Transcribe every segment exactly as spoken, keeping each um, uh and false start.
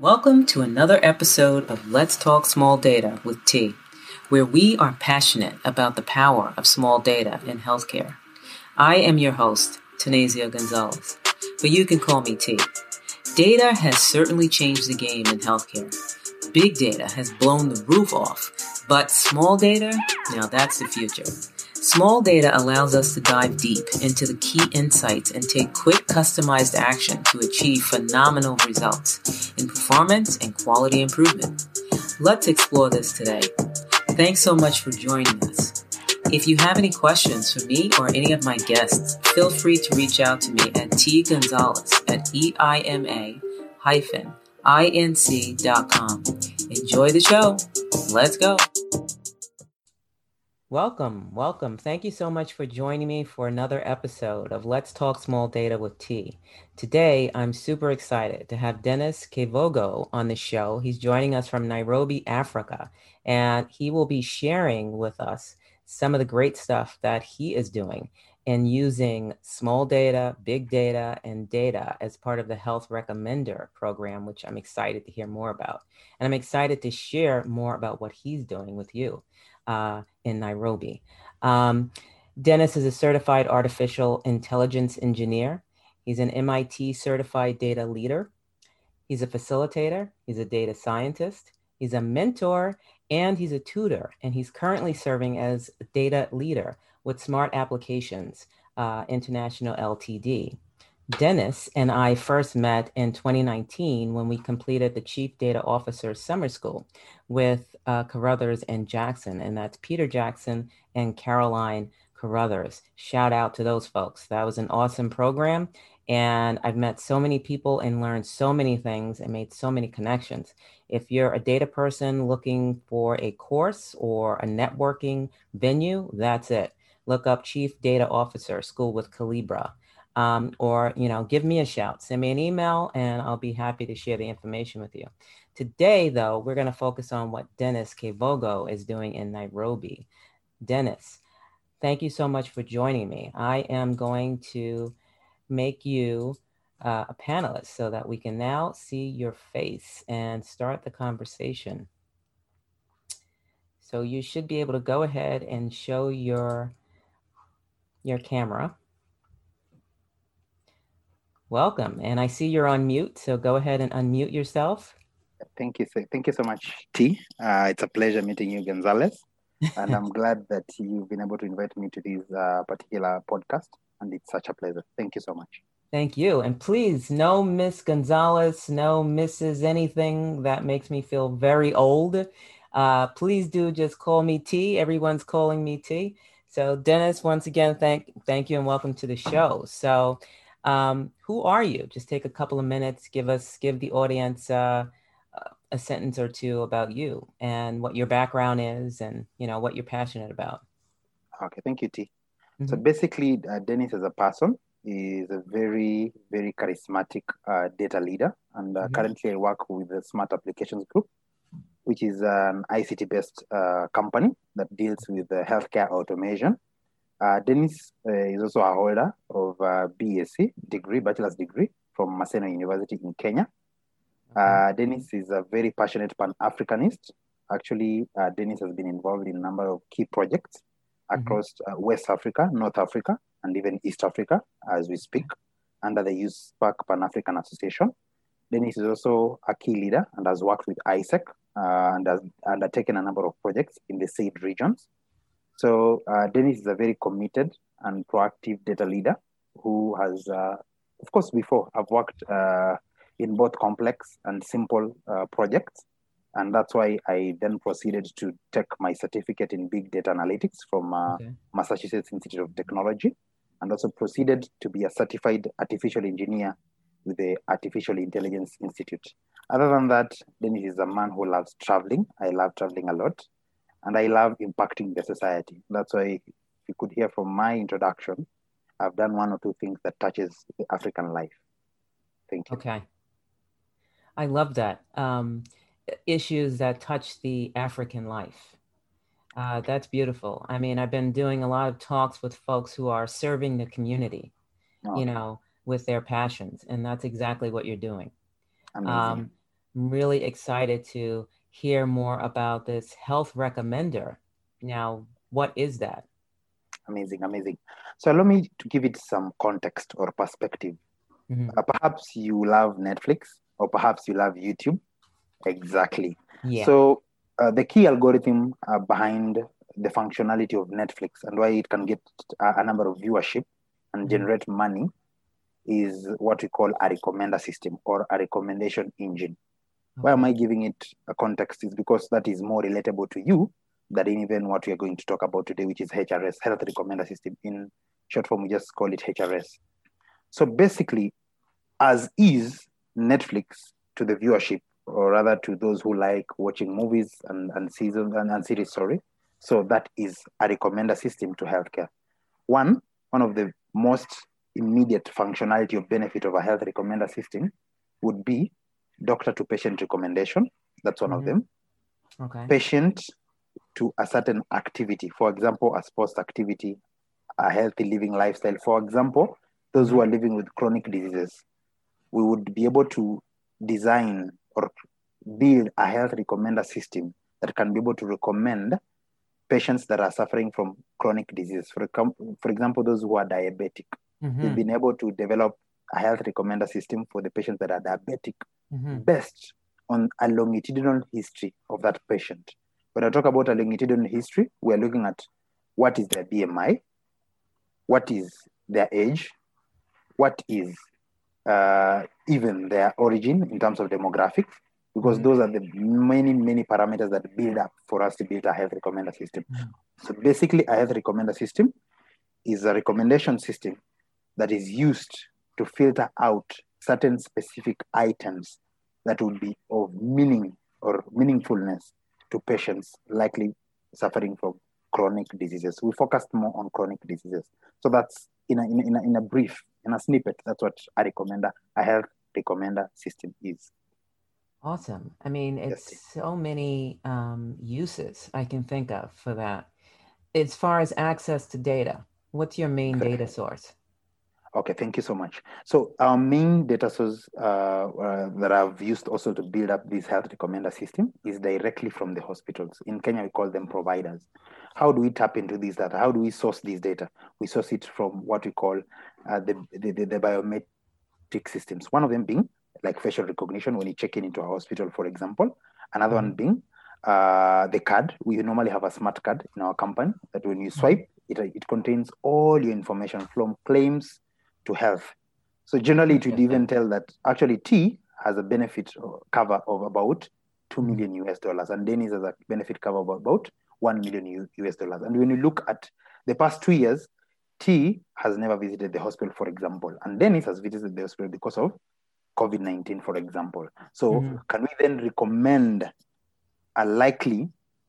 Welcome to another episode of Let's Talk Small Data with T, where we are passionate about the power of small data in healthcare. I am your host, Tanazia Gonzalez, but you can call me T. Data has certainly changed the game in healthcare. Big data has blown the roof off, but small data, now that's the future. Small data allows us to dive deep into the key insights and take quick, customized action to achieve phenomenal results in performance and quality improvement. Let's explore this today. Thanks so much for joining us. If you have any questions for me or any of my guests, feel free to reach out to me at tgonzalez at E I M A hyphen I N C dot com. Enjoy the show. Let's go. Welcome, welcome. Thank you so much for joining me for another episode of Let's Talk Small Data with T. Today, I'm super excited to have Dennis Kevogo on the show. He's joining us from Nairobi, Africa, and he will be sharing with us some of the great stuff that he is doing in using small data, big data, and data as part of the Health Recommender program, which I'm excited to hear more about. And I'm excited to share more about what he's doing with you. Uh, in Nairobi. Um, Dennis is a certified artificial intelligence engineer. He's an M I T certified data leader. He's a facilitator. He's a data scientist. He's a mentor, and he's a tutor. And he's currently serving as a data leader with Smart Applications uh, International Limited. Dennis and I first met in twenty nineteen when we completed the Chief Data Officer Summer School with uh, Carruthers and Jackson, and that's Peter Jackson and Caroline Carruthers. Shout out to those folks. That was an awesome program, and I've met so many people and learned so many things and made so many connections. If you're a data person looking for a course or a networking venue, that's it. Look up Chief Data Officer School with Calibra. Um, or, you know, give me a shout, send me an email, and I'll be happy to share the information with you. Today, though, we're going to focus on what Dennis Kevogo is doing in Nairobi. Dennis, thank you so much for joining me. I am going to make you uh, a panelist so that we can now see your face and start the conversation. So you should be able to go ahead and show your, your camera. Welcome. And I see you're on mute, so go ahead and unmute yourself. Thank you. So, thank you so much, T. Uh, it's a pleasure meeting you, Gonzalez. And I'm glad that you've been able to invite me to this uh, particular podcast. And it's such a pleasure. Thank you so much. Thank you. And please, no Miss Gonzalez, no Missus anything. That makes me feel very old. Uh, please do just call me T. Everyone's calling me T. So Dennis, once again, thank, thank you and welcome to the show. So um, who are you? Just take a couple of minutes, give us, give the audience uh, a sentence or two about you and what your background is and, you know, what you're passionate about. Okay, thank you, T. Mm-hmm. So basically, uh, Dennis as a person is a very, very charismatic uh, data leader. And uh, mm-hmm. currently I work with the Smart Applications Group, which is an I C T-based uh, company that deals with uh, healthcare automation. Uh, Dennis uh, is also a holder of a B S c degree, bachelor's degree from Maseno University in Kenya. Uh, Dennis is a very passionate Pan-Africanist. Actually, uh, Dennis has been involved in a number of key projects across mm-hmm. uh, West Africa, North Africa, and even East Africa as we speak, under the U S P A C Pan-African Association. Dennis is also a key leader and has worked with I S E C uh, and has undertaken a number of projects in the SAID regions. So uh, Dennis is a very committed and proactive data leader who has, uh, of course, before I've worked uh, in both complex and simple uh, projects. And that's why I then proceeded to take my certificate in big data analytics from uh, okay. Massachusetts Institute of Technology, and also proceeded to be a certified artificial engineer with the Artificial Intelligence Institute. Other than that, Dennis is a man who loves traveling. I love traveling a lot. And I love impacting the society. That's why if you could hear from my introduction, I've done one or two things that touches the African life. Thank you. Okay. I love that. Um, issues that touch the African life. Uh, that's beautiful. I mean, I've been doing a lot of talks with folks who are serving the community, okay. you know, with their passions. And that's exactly what you're doing. Amazing. Um, I'm really excited to hear more about this health recommender. Now, what is that? Amazing, amazing. So allow me to give it some context or perspective. Mm-hmm. Uh, perhaps you love Netflix, or perhaps you love YouTube. Exactly. Yeah. So uh, the key algorithm uh, behind the functionality of Netflix and why it can get a, a number of viewership and mm-hmm. generate money is what we call a recommender system or a recommendation engine. Okay. Why am I giving it a context is because that is more relatable to you than even what we are going to talk about today, which is H R S, Health Recommender System. In short form, we just call it H R S. So basically, as is Netflix to the viewership, or rather to those who like watching movies and, and seasons and, and series, sorry. So that is a recommender system to healthcare. One, one of the most immediate functionality or benefit of a health recommender system would be doctor to patient recommendation. That's one mm-hmm. of them. Okay. Patient to a certain activity. For example, a sports activity, a healthy living lifestyle. For example, those mm-hmm. who are living with chronic diseases, we would be able to design or build a health recommender system that can be able to recommend patients that are suffering from chronic disease. For, for example, those who are diabetic. Mm-hmm. We've been able to develop a health recommender system for the patients that are diabetic mm-hmm. based on a longitudinal history of that patient. When I talk about a longitudinal history, we're looking at what is their B M I, what is their age, what is uh, even their origin in terms of demographics, because mm-hmm. those are the many, many parameters that build up for us to build a health recommender system. Mm-hmm. So basically, a health recommender system is a recommendation system that is used to filter out certain specific items that would be of meaning or meaningfulness to patients likely suffering from chronic diseases. We focused more on chronic diseases. So that's in a, in a, in a brief, in a snippet, that's what a recommender, a health recommender system is. Awesome. I mean, it's yes. so many um, uses I can think of for that. As far as access to data, what's your main okay. data source? Okay, thank you so much. So our main data source uh, uh, that I've used also to build up this health recommender system is directly from the hospitals. In Kenya, we call them providers. How do we tap into this data? How do we source this data? We source it from what we call uh, the, the, the, the biometric systems. One of them being like facial recognition when you check in into a hospital, for example. Another mm-hmm. one being uh, the card. We normally have a smart card in our company that when you swipe, mm-hmm. it, it contains all your information from claims to health. So generally it would even tell that actually T has a benefit cover of about two million U S dollars and Dennis has a benefit cover of about one million U S dollars. And when you look at the past two years, T has never visited the hospital, for example, and Dennis has visited the hospital because of COVID nineteen, for example. So mm-hmm. can we then recommend a likely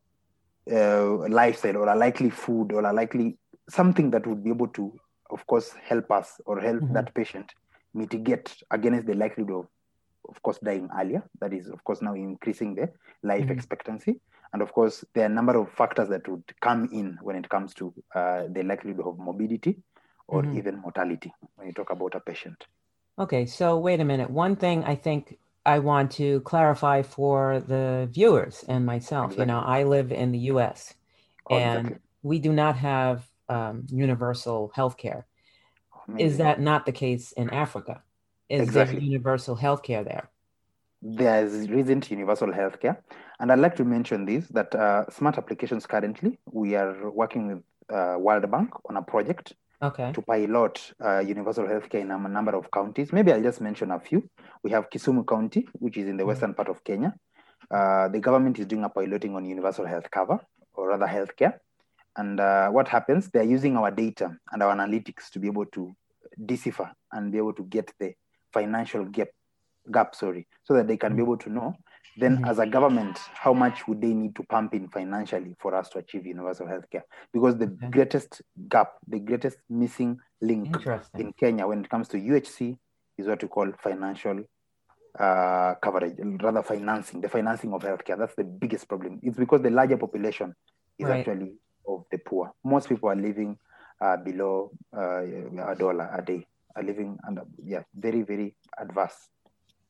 uh, lifestyle or a likely food or a likely something that would be able to, of course, help us or help mm-hmm. that patient mitigate against the likelihood of, of course, dying earlier. That is, of course, now increasing the life mm-hmm. expectancy. And of course, there are a number of factors that would come in when it comes to uh, the likelihood of morbidity or mm-hmm. even mortality when you talk about a patient. Okay, so wait a minute. One thing I think I want to clarify for the viewers and myself, exactly. you know, I live in the U S oh, and exactly. we do not have um, universal healthcare. Amazing. Is that not the case in Africa? Is exactly. there universal healthcare there? There isn't universal healthcare. And I'd like to mention this, that uh, Smart Applications currently, we are working with uh, World Bank on a project okay. to pilot uh, universal healthcare in a number of counties. Maybe I'll just mention a few. We have Kisumu County, which is in the mm-hmm. western part of Kenya. Uh, the government is doing a piloting on universal health cover, or rather healthcare. And uh, what happens, they're using our data and our analytics to be able to decipher and be able to get the financial gap, gap sorry, so that they can mm-hmm. be able to know, then mm-hmm. as a government, how much would they need to pump in financially for us to achieve universal healthcare? Because the okay. greatest gap, the greatest missing link in Kenya when it comes to U H C is what we call financial uh, coverage, rather financing, the financing of healthcare. That's the biggest problem. It's because the larger population is right. actually of the poor. Most people are living uh, below uh, a dollar a day, are living under, yeah, very, very adverse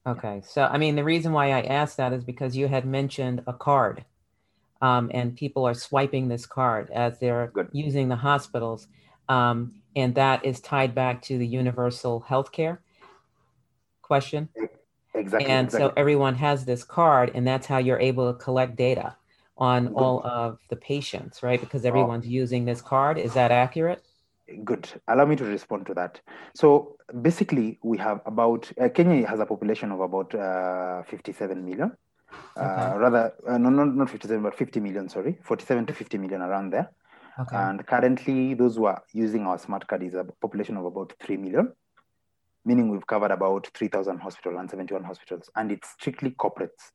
Okay. So, I mean, the reason why I asked that is because you had mentioned a card, um, and people are swiping this card as they're Good. using the hospitals. Um, and that is tied back to the universal healthcare question. Exactly. And exactly. so everyone has this card, and that's how you're able to collect data on Good. all of the patients, right? Because everyone's oh. using this card. Is that accurate? Good. Allow me to respond to that. So basically, we have about, uh, Kenya has a population of about uh, fifty-seven million. Okay. Uh, rather, uh, no, not, not fifty-seven, but fifty million, sorry, forty-seven to fifty million around there. Okay. And currently, those who are using our smart card is a population of about three million, meaning we've covered about three thousand hospitals and seventy-one hospitals, and it's strictly corporates.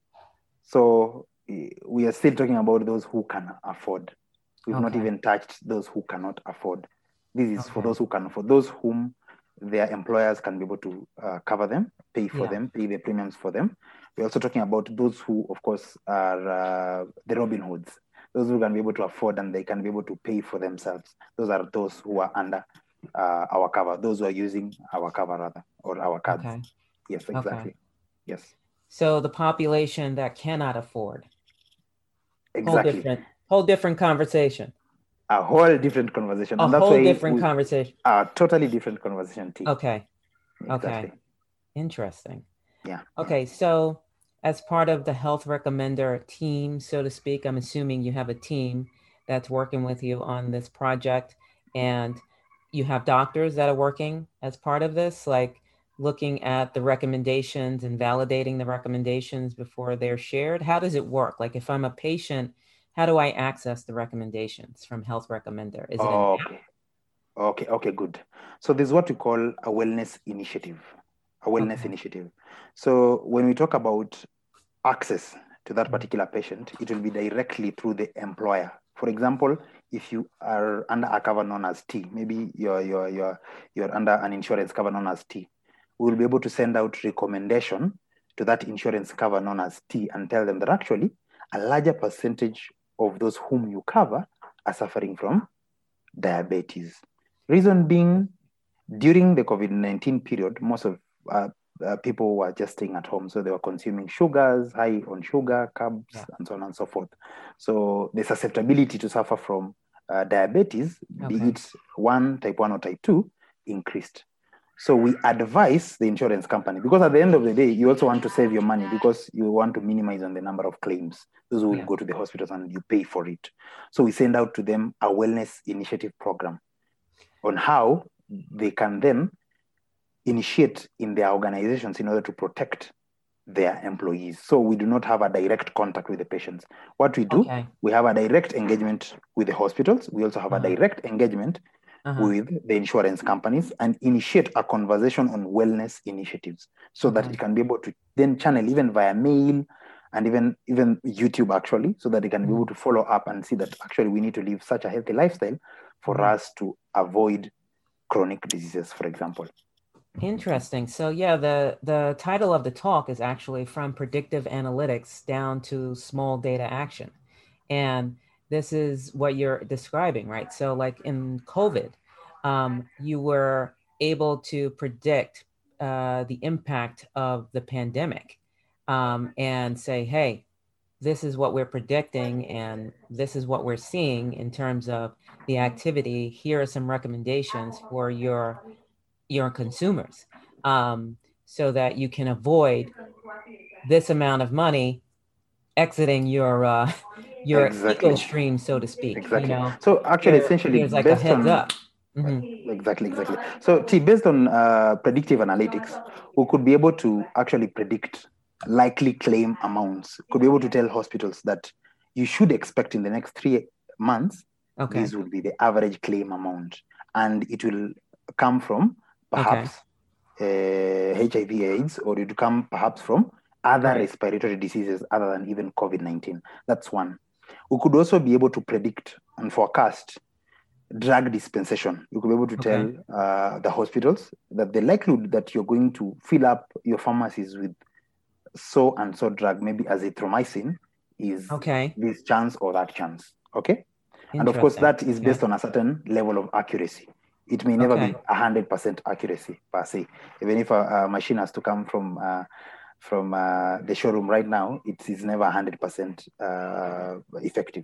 So we are still talking about those who can afford. We've okay. not even touched those who cannot afford. This is okay. for those who can afford, those whom their employers can be able to uh, cover them, pay for yeah. them, pay the premiums for them. We're also talking about those who, of course, are uh, the Robin Hoods, those who can be able to afford and they can be able to pay for themselves. Those are those who are under uh, our cover, those who are using our cover rather, or our cards. Okay. Yes, exactly. Okay. Yes. So the population that cannot afford. Exactly. Whole different, whole different conversation. A whole different conversation. A and that's whole why different we, conversation. A totally different conversation, T. Okay. Exactly. Okay. Interesting. Yeah. Okay. So as part of the health recommender team, so to speak, I'm assuming you have a team that's working with you on this project, and you have doctors that are working as part of this, like looking at the recommendations and validating the recommendations before they're shared. How does it work? Like if I'm a patient, how do I access the recommendations from Health Recommender? Is it an okay. app? Okay, okay, good. So this is what we call a wellness initiative, a wellness okay. initiative. So when we talk about access to that particular patient, it will be directly through the employer. For example, if you are under a cover known as T, maybe you're, you're, you're, you're under an insurance cover known as T, we will be able to send out recommendation to that insurance cover known as T and tell them that actually a larger percentage of those whom you cover are suffering from diabetes. Reason being, during the COVID nineteen period, most of uh, uh, people were just staying at home. So they were consuming sugars, high on sugar, carbs, yeah. and so on and so forth. So the susceptibility to suffer from uh, diabetes, okay. be it one, type one or type two, increased. So we advise the insurance company, because at the end of the day, you also want to save your money because you want to minimize on the number of claims. Those who will yeah. go to the hospitals and you pay for it. So we send out to them a wellness initiative program on how they can then initiate in their organizations in order to protect their employees. So we do not have a direct contact with the patients. What we do, okay. we have a direct engagement with the hospitals. We also have uh-huh. a direct engagement uh-huh. with the insurance companies and initiate a conversation on wellness initiatives so okay. that it can be able to then channel even via mail and even, even YouTube actually, so that they can mm-hmm. be able to follow up and see that actually we need to live such a healthy lifestyle for mm-hmm. us to avoid chronic diseases, for example. Interesting. So yeah, the, the title of the talk is actually From Predictive Analytics Down to Small Data Action. And this is what you're describing, right? So like in COVID, um, you were able to predict uh, the impact of the pandemic um, and say, hey, this is what we're predicting and this is what we're seeing in terms of the activity. Here are some recommendations for your your consumers um, so that you can avoid this amount of money exiting your uh, your exactly. eco stream, so to speak. Exactly. You know, so actually, there, essentially, there's like a heads on, up. Mm-hmm. Exactly, exactly. So, T, based on uh, predictive analytics, we could be able to actually predict likely claim amounts. Could be able to tell hospitals that you should expect in the next three months, okay. this would be the average claim amount, and it will come from perhaps okay. uh, H I V/AIDS, or it will come perhaps from other right. respiratory diseases other than even COVID nineteen. That's one. We could also be able to predict and forecast drug dispensation. You could be able to okay. tell uh, the hospitals that the likelihood that you're going to fill up your pharmacies with so and so drug, maybe azithromycin, is okay. this chance or that chance. Okay. And of course, that is based okay. on a certain level of accuracy. It may never okay. be one hundred percent accuracy per se. Even if a, a machine has to come from uh, from uh, the showroom right now, it is never one hundred percent uh, effective.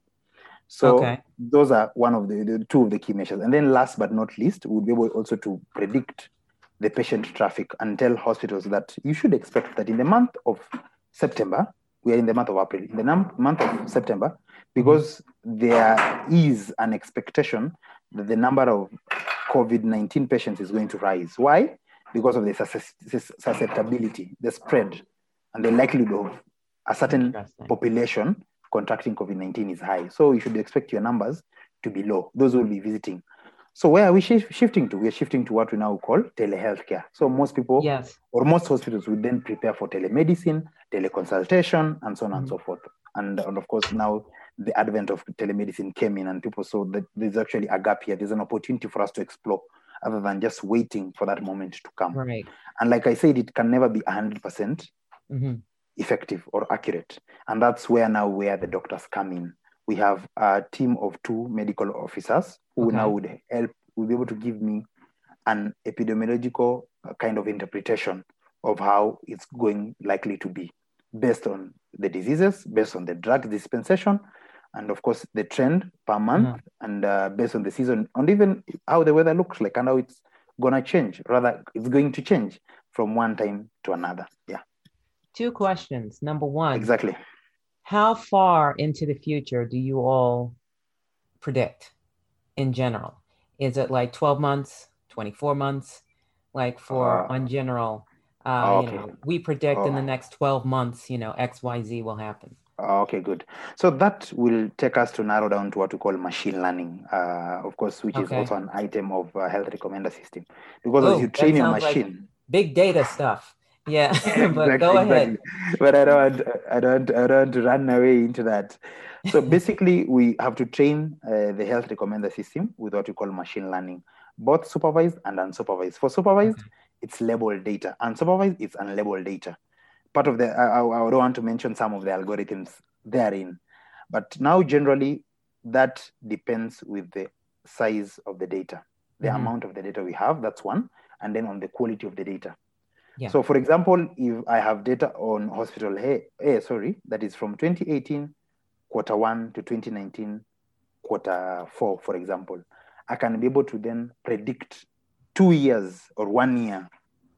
So okay. those are one of the, the two of the key measures. And then last but not least, we'll be able also to predict the patient traffic and tell hospitals that you should expect that in the month of September, we are in the month of April, in the num- month of September, because mm-hmm. there is an expectation that the number of COVID nineteen patients is going to rise. Why? Because of the susceptibility, the spread, and the likelihood of a certain population contracting COVID nineteen is high. So you should expect your numbers to be low. Those will be visiting. So where are we sh- shifting to? We're shifting to what we now call telehealth care. So most people, yes. or most hospitals would then prepare for telemedicine, teleconsultation, and so on mm-hmm. and so forth. And, and of course, now the advent of telemedicine came in and people saw that there's actually a gap here. There's an opportunity for us to explore other than just waiting for that moment to come. Right. And like I said, it can never be one hundred percent mm-hmm. effective or accurate. And that's where now where the doctors come in. We have a team of two medical officers who okay. now would help, will be able to give me an epidemiological kind of interpretation of how it's going likely to be based on the diseases, based on the drug dispensation, and of course the trend per month, mm-hmm. and uh, based on the season, and even how the weather looks like and how it's gonna change. Rather, it's going to change from one time to another. Yeah. Two questions. Number one. Exactly. How far into the future do you all predict in general? Is it like twelve months, twenty-four months? Like for uh, on general, uh, okay. you know, we predict oh. in the next twelve months, you know, X, Y, Z will happen. Okay, good. So that will take us to narrow down to what we call machine learning, uh, of course, which okay. is also an item of uh, health recommender system. Because oh, as you train your machine, like big data stuff. Yeah, exactly, but go ahead. Exactly. But I don't, I don't, I don't run away into that. So basically, we have to train uh, the health recommender system with what we call machine learning, both supervised and unsupervised. For supervised, okay. it's labeled data. Unsupervised, it's unlabeled data. Part of the, I, I don't want to mention some of the algorithms therein, but now generally that depends with the size of the data, the mm-hmm. amount of the data we have, that's one, and then on the quality of the data. Yeah. So for example, if I have data on hospital A, A, sorry, that is from twenty eighteen quarter one to twenty nineteen quarter four, for example, I can be able to then predict two years or one year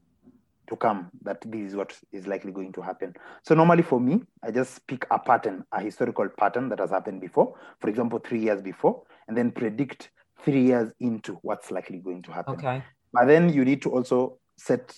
to come that this is what is likely going to happen. So normally for me, I just pick a pattern, a historical pattern that has happened before, for example, three years before, and then predict three years into what's likely going to happen. Okay. But then you need to also set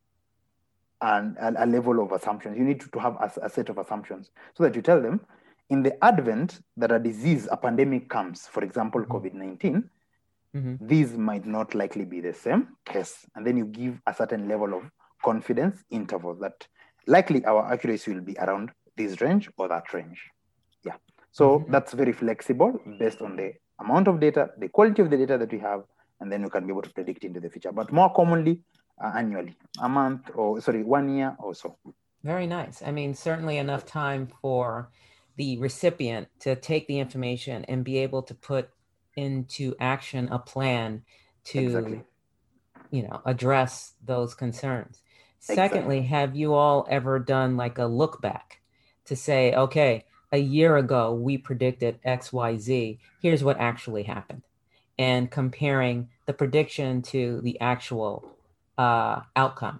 an, a, a level of assumptions. You need to, to have a, a set of assumptions so that you tell them in the advent that a disease, a pandemic comes, for example, mm-hmm. COVID nineteen, mm-hmm. these might not likely be the same case. And then you give a certain level of confidence interval that likely our accuracy will be around this range or that range. Yeah. So mm-hmm. that's very flexible based on the amount of data, the quality of the data that we have, and then we can be able to predict into the future. But more commonly, uh, annually, a month or sorry, one year or so. Very nice. I mean, certainly enough time for the recipient to take the information and be able to put into action a plan to, exactly. you know, address those concerns. Secondly, exactly. have you all ever done like a look back to say, okay, a year ago, we predicted X, Y, Z, here's what actually happened, and comparing the prediction to the actual uh, outcome?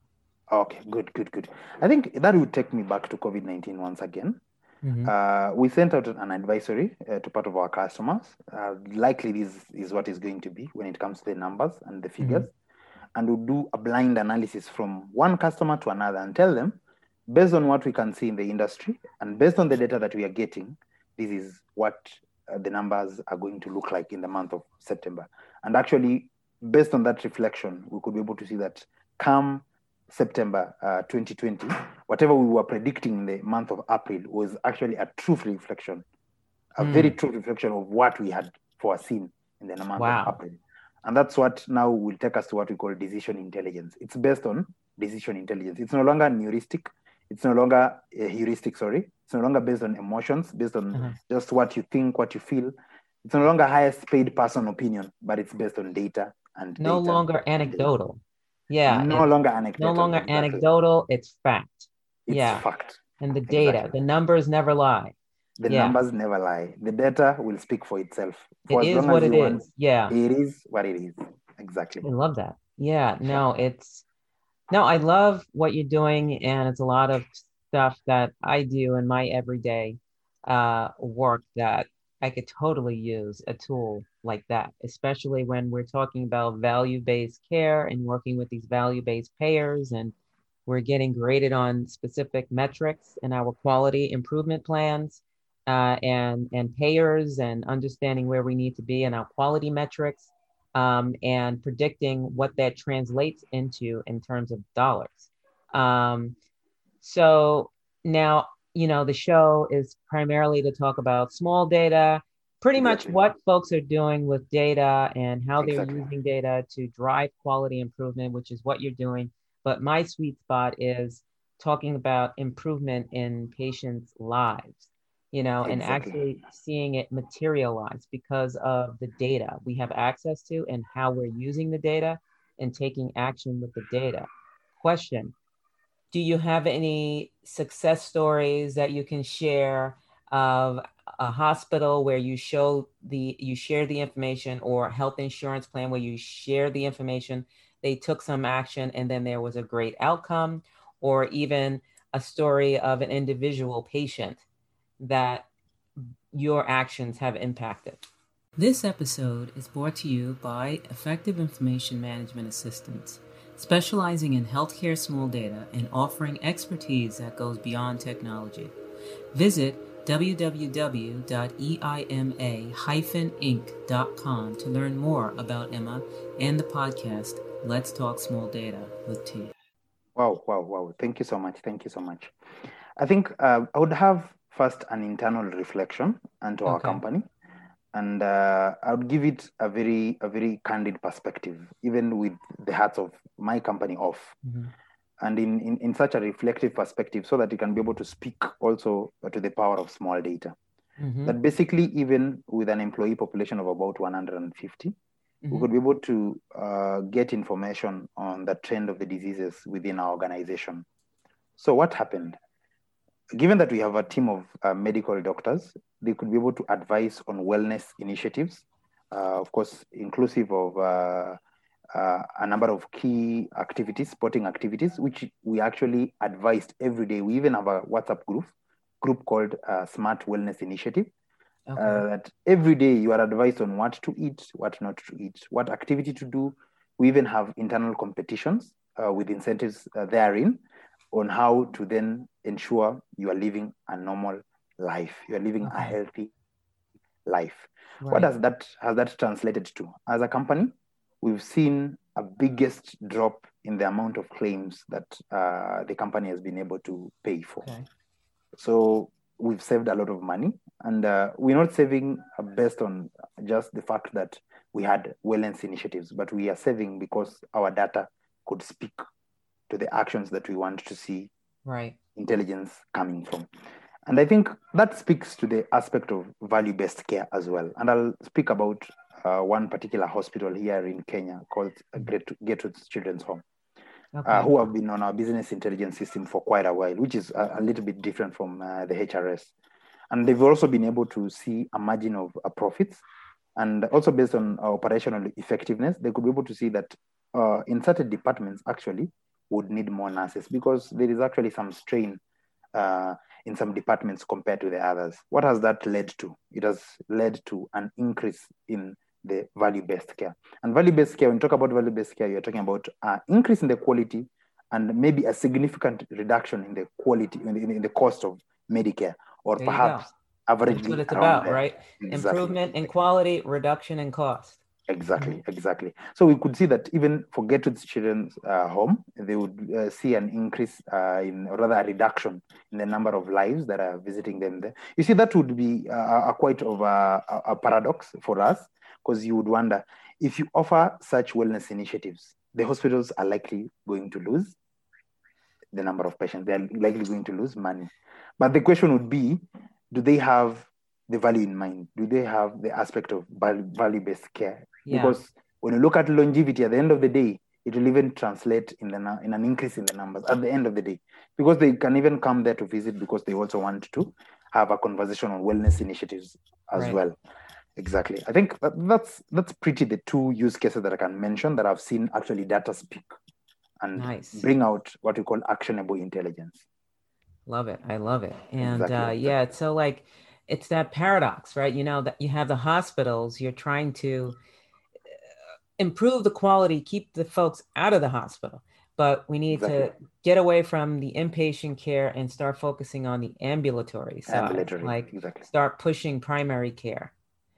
Okay, good, good, good. I think that would take me back to COVID nineteen once again. Mm-hmm. Uh, we sent out an advisory uh, to part of our customers. Uh, likely this is what is going to be when it comes to the numbers and the figures. Mm-hmm. And we'll do a blind analysis from one customer to another and tell them, based on what we can see in the industry and based on the data that we are getting, this is what uh, the numbers are going to look like in the month of September. And actually, based on that reflection, we could be able to see that come September uh, twenty twenty, whatever we were predicting in the month of April was actually a true reflection, a mm. very true reflection of what we had foreseen in the month wow. of April. And that's what now will take us to what we call decision intelligence. It's based on decision intelligence. It's no longer heuristic. It's no longer a heuristic, sorry. It's no longer based on emotions, based on uh-huh. just what you think, what you feel. It's no longer highest paid person opinion, but it's based on data and no data longer anecdotal. Yeah. No longer anecdotal. No longer exactly. anecdotal, it's fact. It's yeah. fact. And the data, exactly. the numbers never lie. The yeah. numbers never lie. The data will speak for itself. For it as is long what as it you is. want, Yeah. it is what it is. Exactly. I love that. Yeah, no, it's, no, I love what you're doing. And it's a lot of stuff that I do in my everyday uh, work that I could totally use a tool like that, especially when we're talking about value-based care and working with these value-based payers, and we're getting graded on specific metrics in our quality improvement plans, uh, and, and payers, and understanding where we need to be in our quality metrics, um, and predicting what that translates into in terms of dollars. Um, so now, you know, the show is primarily to talk about small data, pretty exactly. much what folks are doing with data and how they're exactly. using data to drive quality improvement, which is what you're doing. But my sweet spot is talking about improvement in patients' lives, you know, exactly. and actually seeing it materialize because of the data we have access to and how we're using the data and taking action with the data. Question: do you have any success stories that you can share of a hospital where you show the, you share the information, or health insurance plan where you share the information, they took some action, and then there was a great outcome, or even a story of an individual patient that your actions have impacted? This episode is brought to you by Effective Information Management Assistance, specializing in healthcare small data and offering expertise that goes beyond technology. Visit w w w dot e i m a dash inc dot com to learn more about Emma and the podcast, Let's Talk Small Data with T. Wow, wow, wow. Thank you so much. Thank you so much. I think uh, I would have first an internal reflection onto our okay. company. And uh, I would give it a very, a very candid perspective, even with the hats of my company off. Mm-hmm. And in, in, in such a reflective perspective, so that you can be able to speak also to the power of small data. Mm-hmm. That basically, even with an employee population of about one hundred fifty, mm-hmm. we could be able to uh, get information on the trend of the diseases within our organization. So what happened? Given that we have a team of uh, medical doctors, they could be able to advise on wellness initiatives, uh, of course, inclusive of uh, uh, a number of key activities, sporting activities, which we actually advised every day. We even have a WhatsApp group, group called uh, Smart Wellness Initiative. Okay. Uh, that every day you are advised on what to eat, what not to eat, what activity to do. We even have internal competitions uh, with incentives uh, therein, on how to then ensure you are living a normal life, you are living okay. a healthy life. Right. What does that, has that translated to? As a company, we've seen a biggest drop in the amount of claims that uh, the company has been able to pay for. Okay. So we've saved a lot of money, and uh, we're not saving based on just the fact that we had wellness initiatives, but we are saving because our data could speak to the actions that we want to see right. intelligence coming from. And I think that speaks to the aspect of value-based care as well. And I'll speak about uh, one particular hospital here in Kenya called Gertrude Children's Home, okay. uh, who have been on our business intelligence system for quite a while, which is a, a little bit different from uh, the H R S. And they've also been able to see a margin of uh, profits. And also based on uh, operational effectiveness, they could be able to see that uh, in certain departments, actually, would need more nurses because there is actually some strain uh, in some departments compared to the others. What has that led to? It has led to an increase in the value-based care. And value-based care, when you talk about value-based care, you're talking about an increase in the quality and maybe a significant reduction in the quality, in the, in the cost of Medicare, or there perhaps averagely. That's what it's about, there. Right? Exactly. Improvement in quality, reduction in cost. Exactly, mm-hmm. exactly. So we could see that even for Gertrude Children's uh, Home, they would uh, see an increase uh, in, or rather a reduction in the number of lives that are visiting them there. You see, that would be uh, a quite of a, a paradox for us, because you would wonder, if you offer such wellness initiatives, the hospitals are likely going to lose the number of patients. They're likely going to lose money. But the question would be, do they have the value in mind? Do they have the aspect of value-based care? Yeah. Because when you look at longevity, at the end of the day, it will even translate in the in an increase in the numbers at the end of the day, because they can even come there to visit because they also want to have a conversation on wellness initiatives as right. well. Exactly. I think that, that's that's pretty the two use cases that I can mention that I've seen actually data speak and nice. Bring out what we call actionable intelligence. Love it. I love it. And exactly. uh, yeah, it's so like, it's that paradox, right? You know, that you have the hospitals, you're trying to improve the quality, keep the folks out of the hospital. But we need exactly. to get away from the inpatient care and start focusing on the ambulatory side. Ambulatory, like exactly. start pushing primary care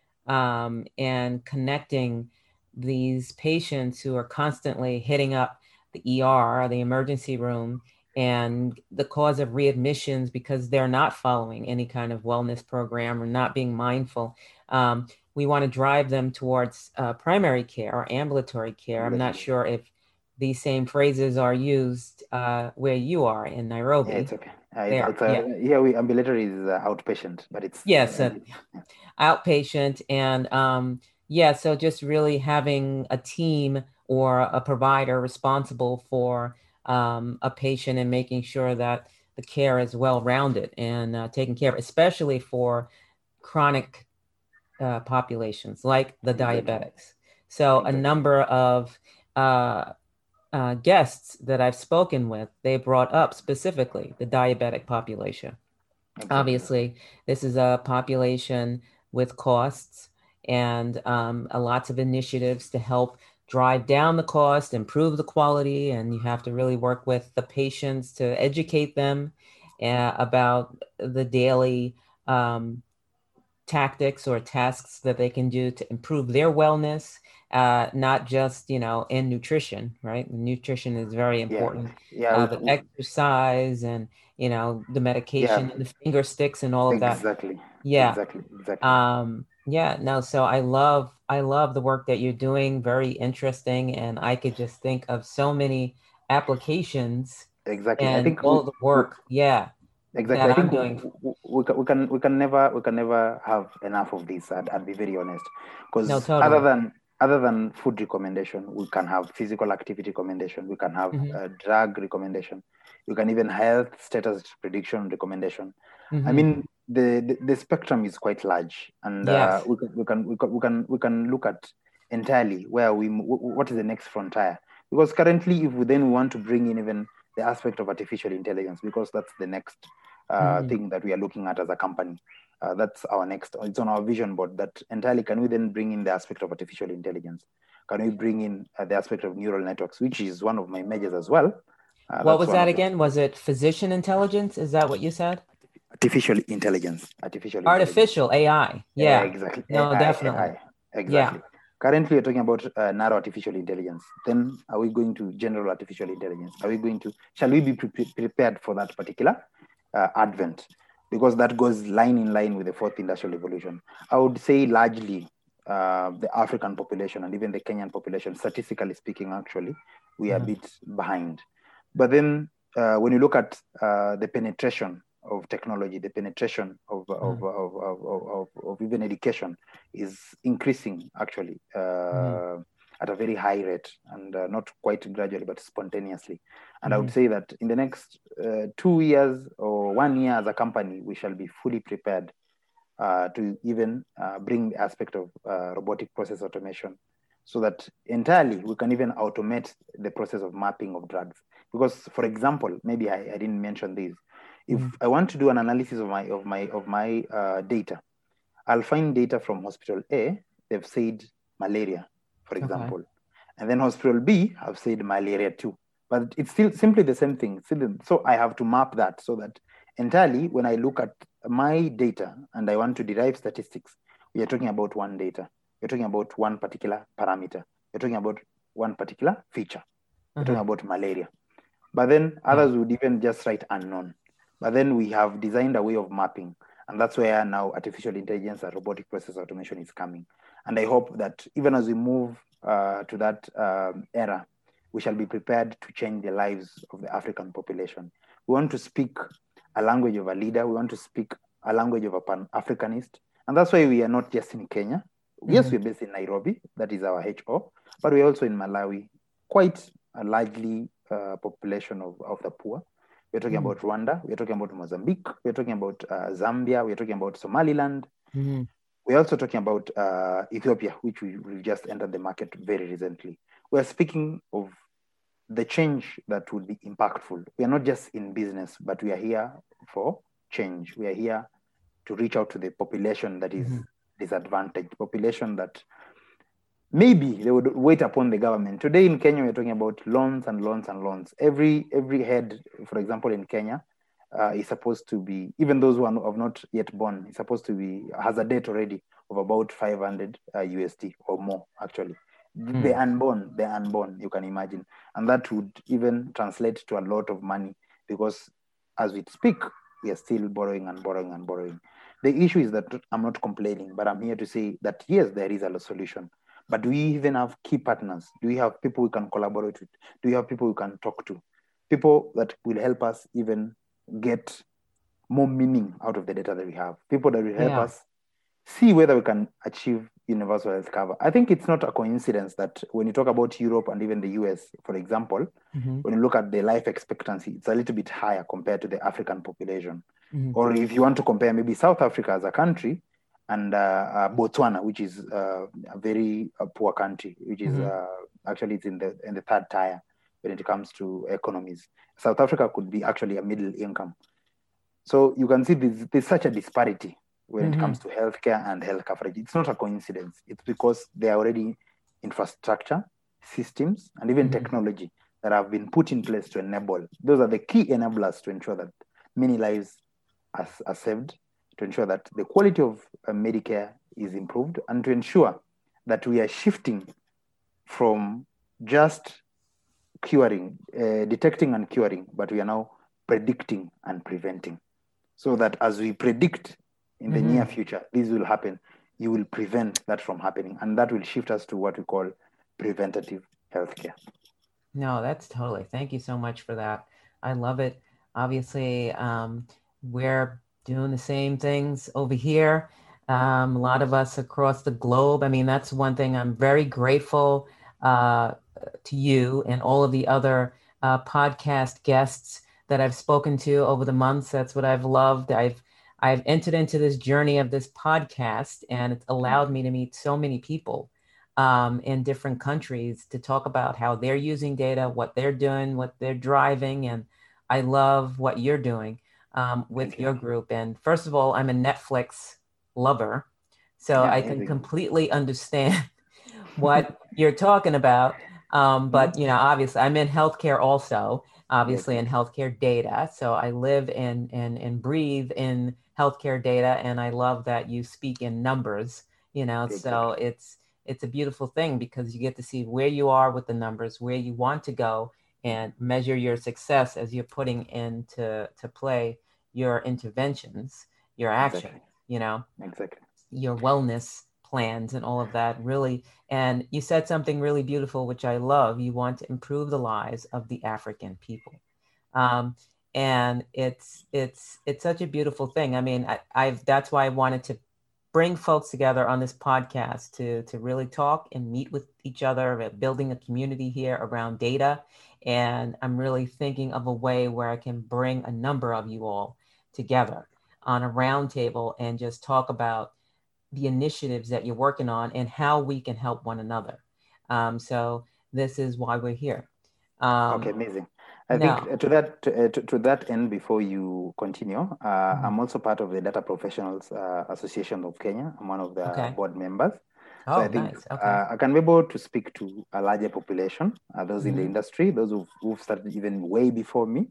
um, and connecting these patients who are constantly hitting up the E R, the emergency room, and the cause of readmissions because they're not following any kind of wellness program or not being mindful. Um, we want to drive them towards uh, primary care or ambulatory care. I'm not sure if these same phrases are used uh, where you are in Nairobi. Yeah, it's okay. Uh, it's, it's a, yeah. yeah, we ambulatory is uh, outpatient, but it's yes, uh, uh, outpatient, and um, yeah. So just really having a team or a provider responsible for um, a patient and making sure that the care is well-rounded and uh, taken care of, especially for chronic uh, populations like the diabetics. So exactly. a number of uh, uh, guests that I've spoken with, they brought up specifically the diabetic population. Exactly. Obviously, this is a population with costs and um, uh, lots of initiatives to help drive down the cost, improve the quality, and you have to really work with the patients to educate them uh, about the daily um, tactics or tasks that they can do to improve their wellness, uh, not just, you know, in nutrition, right? Nutrition is very important, yeah. Yeah, uh, but exercise and, you know, the medication yeah. and the finger sticks and all of that. Exactly. Yeah. Exactly. Exactly. Um, yeah, no, so I love, I love the work that you're doing. Very interesting. And I could just think of so many applications. Exactly. And I think all we, the work. We, yeah. Exactly. I think we, we, we, can, we can we can never we can never have enough of this. I'd, I'd be very honest, because no, totally. other than other than food recommendation, we can have physical activity recommendation. We can have mm-hmm. uh, drug recommendation. You can even health status prediction recommendation. Mm-hmm. I mean, the, the the spectrum is quite large, and yes. uh, we, can, we can we can we can we can look at entirely where we what is the next frontier. Because currently, if we then want to bring in even the aspect of artificial intelligence, because that's the next uh, mm-hmm. thing that we are looking at as a company. Uh, that's our next, it's on our vision board, that entirely can we then bring in the aspect of artificial intelligence? Can we bring in uh, the aspect of neural networks, which is one of my majors as well. Uh, what was that again? Was it physician intelligence? Is that what you said? Artificial intelligence. Artificial Artificial intelligence. A I. Yeah. yeah exactly. No, A I, definitely. A I. Exactly. Yeah. Currently, we're talking about uh, narrow artificial intelligence. Then are we going to general artificial intelligence? Are we going to, shall we be pre- prepared for that particular uh, advent? Because that goes line in line with the fourth industrial revolution. I would say largely uh, the African population and even the Kenyan population, statistically speaking, actually, we are mm-hmm. a bit behind. But then uh, when you look at uh, the penetration of technology, the penetration of, mm. of, of, of, of, of even education is increasing actually uh, mm. at a very high rate, and uh, not quite gradually, but spontaneously. And mm. I would say that in the next uh, two years or one year as a company, we shall be fully prepared uh, to even uh, bring the aspect of uh, robotic process automation, so that entirely we can even automate the process of mapping of drugs. Because, for example, maybe I, I didn't mention this. If mm. I want to do an analysis of my of my of my uh, data, I'll find data from hospital A. They've said malaria, for example, okay. and then hospital B have said malaria too. But it's still simply the same thing. So I have to map that so that entirely when I look at my data and I want to derive statistics, we are talking about one data. We're talking about one particular parameter. We're talking about one particular feature. We're uh-huh. talking about malaria. But then others yeah. would even just write unknown. But then we have designed a way of mapping. And that's where now artificial intelligence and robotic process automation is coming. And I hope that even as we move uh, to that um, era, we shall be prepared to change the lives of the African population. We want to speak a language of a leader. We want to speak a language of a Pan-Africanist. And that's why we are not just in Kenya. Mm-hmm. Yes, we're based in Nairobi. That is our H O. But we're also in Malawi, quite a largely uh, population of, of the poor. We're talking mm-hmm. about Rwanda, we're talking about Mozambique, we're talking about uh, Zambia, we're talking about Somaliland. Mm-hmm. We're also talking about uh, Ethiopia, which we, we just entered the market very recently. We're speaking of the change that would be impactful. We are not just in business, but we are here for change. We are here to reach out to the population that is mm-hmm. disadvantaged, population that maybe they would wait upon the government. Today in Kenya, we're talking about loans and loans and loans. Every every head, for example, in Kenya, uh, is supposed to be, even those who are not yet born, is supposed to be, has a debt already of about five hundred uh, U S D or more, actually. Mm. The unborn, the unborn, you can imagine. And that would even translate to a lot of money because as we speak, we are still borrowing and borrowing and borrowing. The issue is that I'm not complaining, but I'm here to say that yes, there is a solution. But do we even have key partners? Do we have people we can collaborate with? Do we have people we can talk to? People that will help us even get more meaning out of the data that we have. People that will help yeah. us see whether we can achieve universal health cover. I think it's not a coincidence that when you talk about Europe and even the U S, for example, mm-hmm. when you look at the life expectancy, it's a little bit higher compared to the African population. Mm-hmm. Or if you want to compare maybe South Africa as a country and uh, uh, Botswana, which is uh, a very uh, poor country, which is mm-hmm. uh, actually it's in the in the third tier when it comes to economies. South Africa could be actually a middle income. So you can see there's, there's such a disparity when mm-hmm. it comes to healthcare and health coverage. It's not a coincidence. It's because there are already infrastructure, systems, and even mm-hmm. technology that have been put in place to enable. Those are the key enablers to ensure that many lives are, are saved, to ensure that the quality of uh, Medicare is improved, and to ensure that we are shifting from just curing, uh, detecting and curing, but we are now predicting and preventing. So that as we predict in the mm-hmm. near future, this will happen, you will prevent that from happening. And that will shift us to what we call preventative healthcare. No, that's totally. Thank you so much for that. I love it. Obviously, um, we're doing the same things over here. Um, a lot of us across the globe. I mean, that's one thing I'm very grateful uh, to you and all of the other uh, podcast guests that I've spoken to over the months. That's what I've loved. I've I've entered into this journey of this podcast, and it's allowed me to meet so many people um, in different countries to talk about how they're using data, what they're doing, what they're driving. And I love what you're doing um, with your group. And first of all, I'm a Netflix lover, so yeah, I can completely understand what you're talking about. Um, but, you know, obviously I'm in healthcare also, obviously yes. in healthcare data. So I live and, and, and breathe in healthcare data. And I love that you speak in numbers, you know, exactly. so it's, it's a beautiful thing because you get to see where you are with the numbers, where you want to go, and measure your success as you're putting into to play your interventions, your action, exactly. you know, exactly. your wellness plans and all of that really. And you said something really beautiful, which I love. You want to improve the lives of the African people. Um, and it's, it's, it's such a beautiful thing. I mean, I, I've, that's why I wanted to bring folks together on this podcast to, to really talk and meet with each other, building a community here around data. And I'm really thinking of a way where I can bring a number of you all together on a round table and just talk about the initiatives that you're working on and how we can help one another. Um, so this is why we're here. Um, okay, amazing. I now, think to that to, to, to that end, before you continue, uh, mm-hmm. I'm also part of the Data Professionals uh, Association of Kenya. I'm one of the okay. board members. Oh, so I think nice. Okay. uh, I can be able to speak to a larger population, uh, those mm-hmm. in the industry, those who've, who've started even way before me.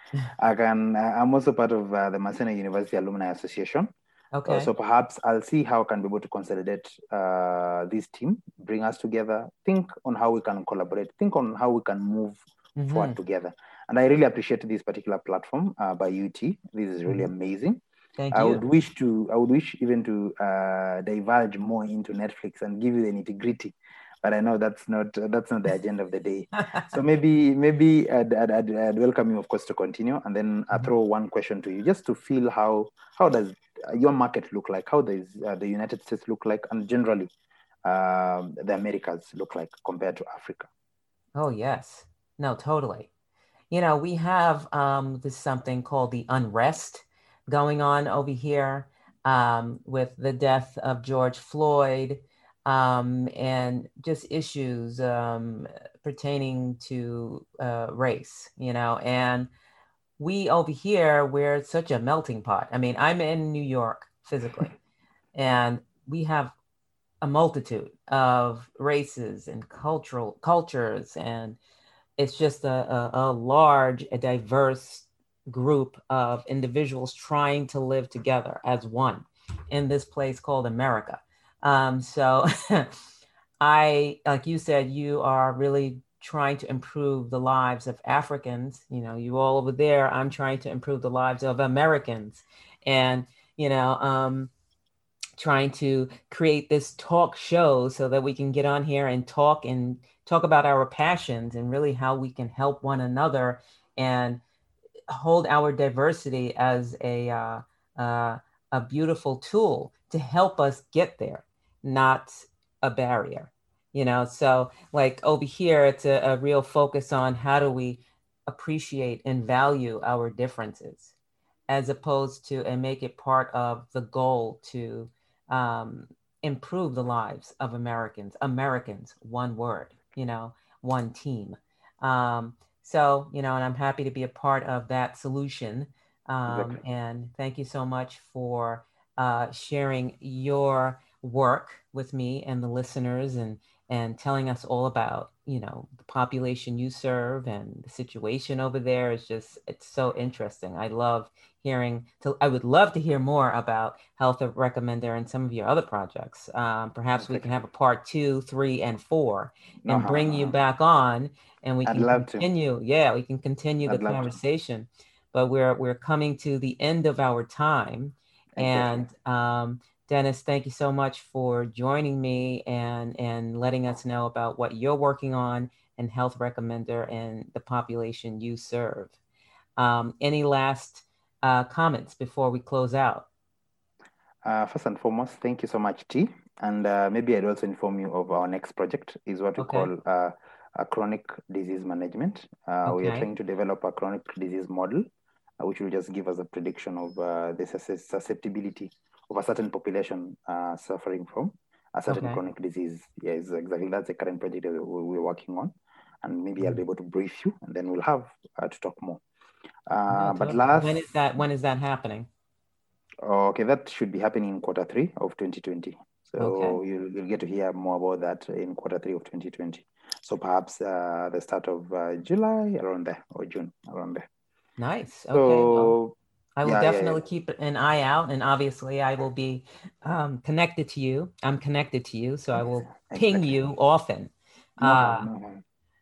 I can. Uh, I'm also part of uh, the Maseno University Alumni Association. Okay. Uh, so perhaps I'll see how I can be able to consolidate uh, this team, bring us together, think on how we can collaborate, think on how we can move mm-hmm. forward together. And I really appreciate this particular platform uh, by U T. This is really mm-hmm. amazing. Thank I you. would wish to. I would wish even to uh, divulge more into Netflix and give you the nitty-gritty, but I know that's not that's not the agenda of the day. So maybe maybe I'd, I'd, I'd, I'd welcome you, of course, to continue, and then I throw one question to you, just to feel how how does your market look like, how does uh, the United States look like, and generally uh, the Americas look like compared to Africa. Oh, yes. No, totally. You know, we have um, this something called the unrest going on over here um, with the death of George Floyd um, and just issues um, pertaining to uh, race, you know, and we over here, we're such a melting pot. I mean, I'm in New York physically, and we have a multitude of races and cultural cultures, and it's just a, a, a large, a diverse group of individuals trying to live together as one in this place called America. Um, so I, like you said, you are really trying to improve the lives of Africans. You know, you all over there, I'm trying to improve the lives of Americans. And, you know, um, trying to create this talk show so that we can get on here and talk and talk about our passions and really how we can help one another and hold our diversity as a uh, uh, a beautiful tool to help us get there, not a barrier. You know, so like over here, it's a, a real focus on how do we appreciate and value our differences as opposed to and make it part of the goal to um, improve the lives of Americans. Americans, one word, you know, one team. Um, so, you know, and I'm happy to be a part of that solution. Um, Exactly. and thank you so much for uh, sharing your work with me and the listeners and and telling us all about, you know, the population you serve and the situation over there is just, it's so interesting. I love hearing, to, I would love to hear more about Health Recommender and some of your other projects. Um, perhaps we Exactly. can have a part two, three, and four and Uh-huh, bring you uh-huh. back on and we I'd can love to. continue. Yeah, we can continue the I'd love to. conversation. But we're we're coming to the end of our time. Exactly. And um, Dennis, thank you so much for joining me and, and letting us know about what you're working on and Health Recommender and the population you serve. Um, any last uh, comments before we close out? Uh, first and foremost, thank you so much, T. And uh, maybe I'd also inform you of our next project is what we Okay. call uh, a chronic disease management. Uh, we are Okay. trying to develop a chronic disease model, uh, which will just give us a prediction of uh, the susceptibility of a certain population uh, suffering from a certain Okay. chronic disease. Yes, exactly. That's the current project that we're working on. And maybe I'll Mhm. be able to brief you, and then we'll have uh, to talk more. No, Uh, but totally. last, When is that? When is that happening? okay, that should be happening in quarter three of twenty twenty. Okay. So you'll, you'll get to hear more about that in quarter three of twenty twenty. So perhaps uh, the start of uh, July, around there, or June, around there. Nice. Okay. Well, So I will yeah, yeah, yeah. definitely keep an eye out, and obviously, I will be um, connected to you. I'm connected to you, so I will ping Exactly. you often. No harm, Uh, no harm.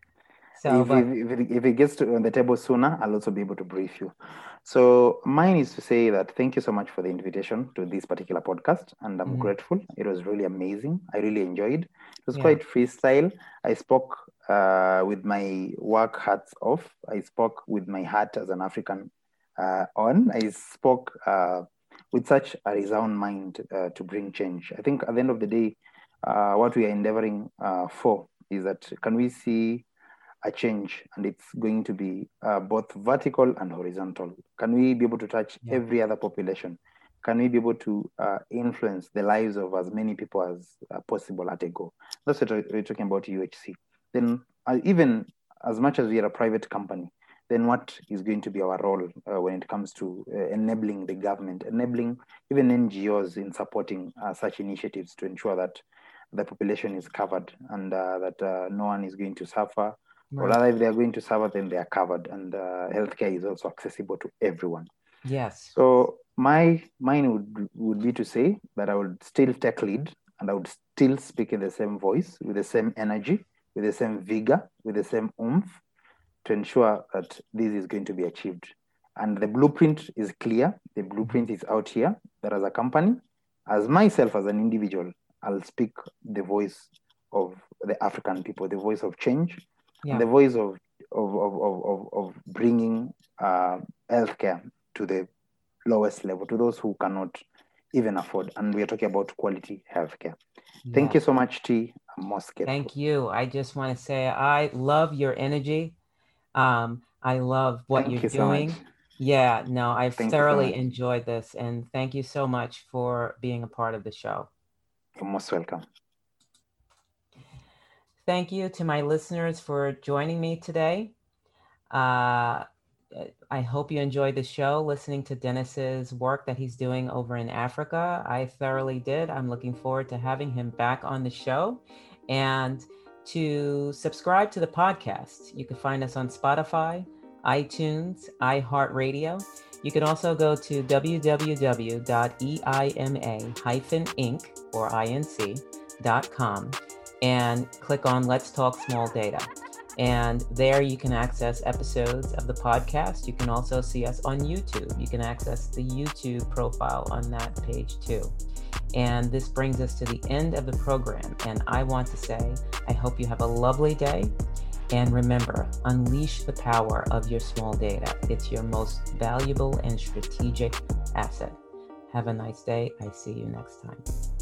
so, If, but if, if, it, if it gets to on the table sooner, I'll also be able to brief you. So mine is to say that thank you so much for the invitation to this particular podcast, and I'm mhm, grateful. It was really amazing. I really enjoyed. It was yeah, quite freestyle. I spoke uh, with my work hats off. I spoke with my heart as an African uh, on. I spoke uh, with such a resound mind uh, to bring change. I think at the end of the day, uh, what we are endeavoring uh, for is that can we see a change, and it's going to be uh, both vertical and horizontal. Can we be able to touch yeah, every other population? Can we be able to uh, influence the lives of as many people as uh, possible at a go? That's what we're talking about U H C. Then uh, even as much as we are a private company, then what is going to be our role uh, when it comes to uh, enabling the government, enabling even N G Os in supporting uh, such initiatives to ensure that the population is covered and uh, that uh, no one is going to suffer, or right. rather, if they are going to suffer, then they are covered, and uh, healthcare is also accessible to everyone. Yes. So my mine would would be to say that I would still take lead, and I would still speak in the same voice, with the same energy, with the same vigor, with the same oomph, to ensure that this is going to be achieved. And the blueprint is clear. The Mhm. blueprint is out here. That as a company, as myself as an individual, I'll speak the voice of the African people, the voice of change, and Yeah. the voice of of of of, of bringing uh, healthcare to the lowest level, to those who cannot even afford. And we are talking about quality healthcare. Thank you Yes. so much, T. I'm most grateful. Thank you. I just want to say I love your energy. Um, I love what thank you're you doing. So much. Yeah, no, I've thank thoroughly so enjoyed this. And thank you so much for being a part of the show. You're most welcome. Thank you to my listeners for joining me today. Uh, I hope you enjoyed the show, listening to Dennis's work that he's doing over in Africa. I thoroughly did. I'm looking forward to having him back on the show. And to subscribe to the podcast, you can find us on Spotify, iTunes, iHeartRadio. You can also go to w w w dot eima dash inc or inc dot com and click on Let's Talk Small Data. And there you can access episodes of the podcast. You can also see us on YouTube. You can access the YouTube profile on that page too. And this brings us to the end of the program. And I want to say, I hope you have a lovely day. And remember, unleash the power of your small data. It's your most valuable and strategic asset. Have a nice day. I see you next time.